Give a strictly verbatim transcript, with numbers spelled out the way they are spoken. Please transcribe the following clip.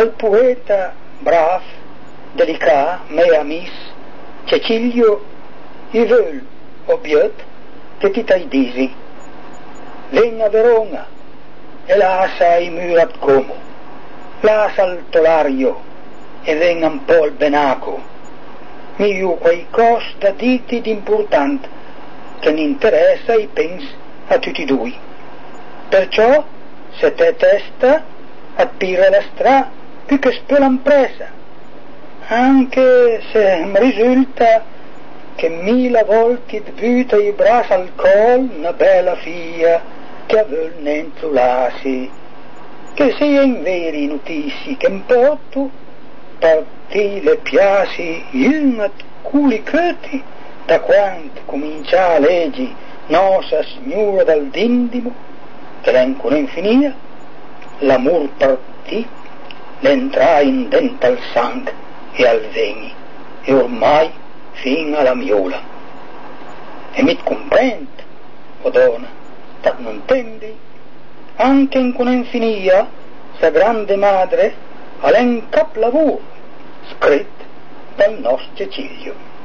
al poeta brav, delicat, me amis, Cecilio, i veul, obiet, che ti tai disi. Ven a Verona, e l'asa i murat como, l'asa al tolario, e ven un po' al benaco. Mi ho qualcosa da diti d'important, che ne interessa e pens a tutti due. Perciò, se te testa, appira la stra più che spelan presa, anche se mi risulta che mille volte butta i braccia al col una bella figlia che aveva n'entulasi, che sia in veri notizie che in porto per te le piaci una culicati da quanto comincia a leggi nostra signora dal dindimo, che l'ancora infinia, l'amor per te l'entra in dentro al sangue e al veni, e ormai fin alla miola. E mi comprende, o donna, da non intendi, anche in con infinia, sa grande madre, all'en cap lavoro, scritto dal nostro Cecilio.